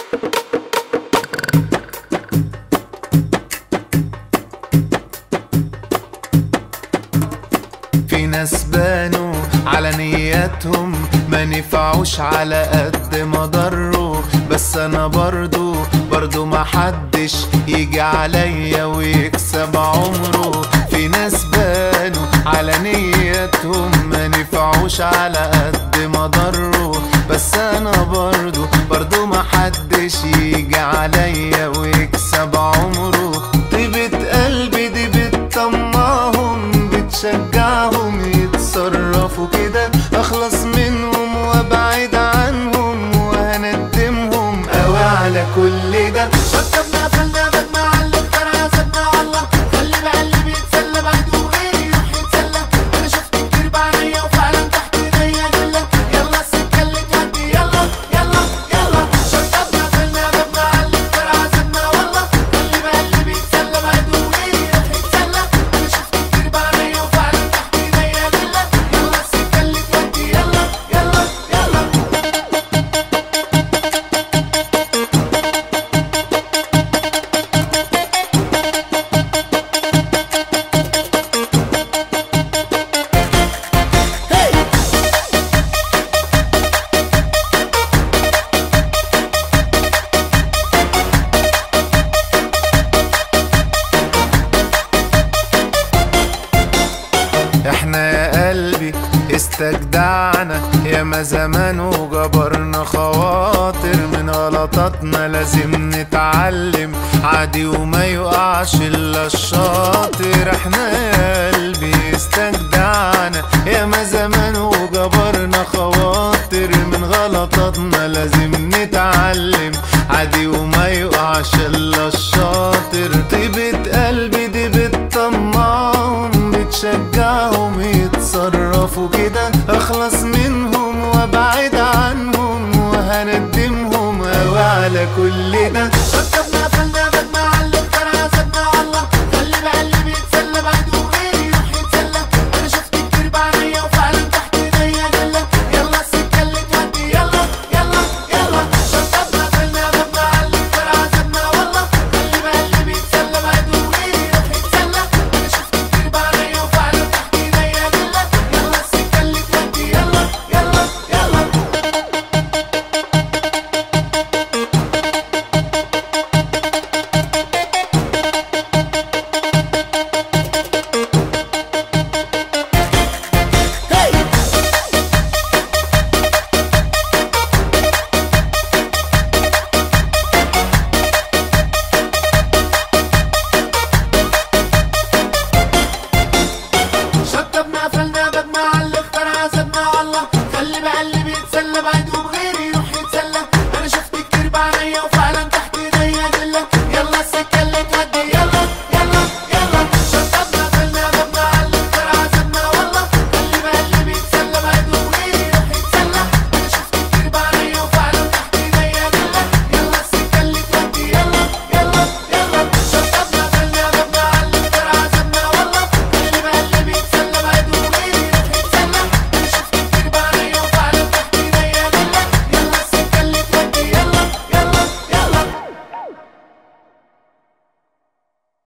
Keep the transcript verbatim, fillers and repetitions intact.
في ناس بانوا على نياتهم ما نفعوش على قد ما ضروا، بس انا برضو برضو ما حدش يجي عليا ويكسب عمره. في ناس بانوا على نياتهم ما نفعوش على قد ما ضروا، بس انا برضو برضو ما حدش يجي عليا ويكسب عمره. طيبة قلبي دي بتطمعهم بتشجعهم يتصرفوا كده، اخلص منهم وابعد عنهم وهندمهم قوي على كل ده. شطبنا قفلنا بدنا علق ترى سبنا والله، خلي بقلبي بيتسلى بعد وغيري يروح يتسلى. انا شفت كتير بعينيا وفعلا تحت ايديا دلة، يلا السكة اللي تودي يلا يلا يلا. شطبنا قفلنا بدنا علق ترى سبنا والله، خلي بقلبي بيتسلى بعد وغيري يروح يتسلى. انا شفت كتير بعينيا وفعلا تحت ايديا دلة، يلا السكة اللي تودي يلا يلا يلا. احنا يا قلبي استجدعنا ياما زمان وجبرنا خواطر، من غلطاتنا لازم نتعلم عادي وما يقعش الا الشاطر. احنا يا قلبي استجدعنا ياما زمان وجبرنا خواطر، من غلطاتنا لازم نتعلم عادي وما يقعش الا الشاطر. طيبة قلبي دي بتطمعهم بتشجعهم يتصرفوا كده، اخلص منهم وابعد عنهم وهندمهم قوي على كل ده. شطبنا قفلنا بدنا علق ترى سبنا والله، خلي بقلبي بيتسلى بعد وغيري يروح يتسلى. انا شفت كتير بعينيا وفعلا تحت ايديا دلة، يلا السكة اللي تودي يلا يلا يلا. شطبنا قفلنا بدنا علق ترى سبنا والله، خلي بقلبي بيتسلى بعد وغيري يروح يتسلى. انا شفت كتير بعينيا وفعلا تحت ايديا دلة، يلا السكة اللي تودي يلا يلا يلا. شطبنا قفلنا بدنا علق ترى سبنا والله، خلي بقلبي بيتسلى بعد وبغيري